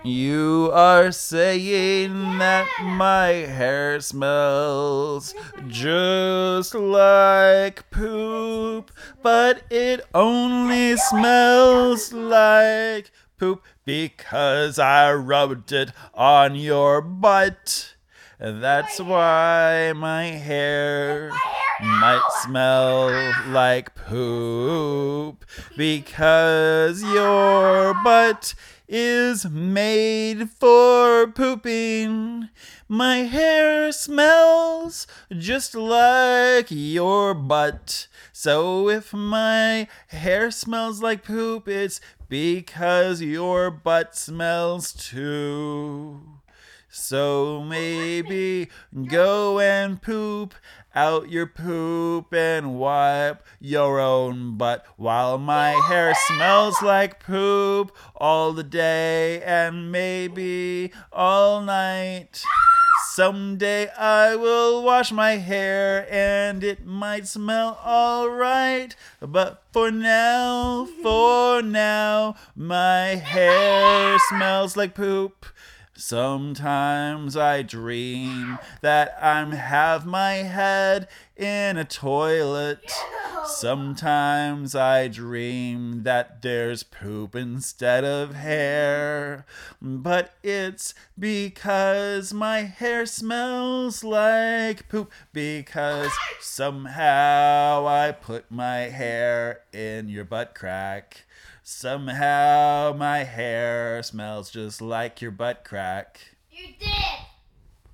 You are saying that my hair smells just like poop, but it only smells like poop because I rubbed it on your butt. That's why my hair might smell like poop because your butt is made for pooping. My hair smells just like your butt. So if my hair smells like poop, it's because your butt smells too. So maybe go and poop out your poop and wipe your own butt while my hair smells like poop all the day and maybe all night. Someday I will wash my hair and it might smell alright. But for now, my hair smells like poop. Sometimes I dream that I have my head in a toilet. Sometimes I dream that there's poop instead of hair. But it's because my hair smells like poop. Because somehow I put my hair in your butt crack. Somehow my hair smells just like your butt crack. You did!